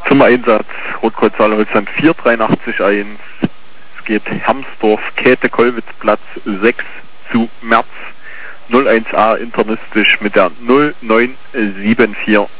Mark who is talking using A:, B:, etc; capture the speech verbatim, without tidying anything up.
A: Zum Einsatz Rotkreuzsaale Holstein vier drei acht eins. Es geht Hermsdorf, Käthe-Kollwitz-Platz sechs zu Merz null eins A internistisch mit der null neun sieben vier.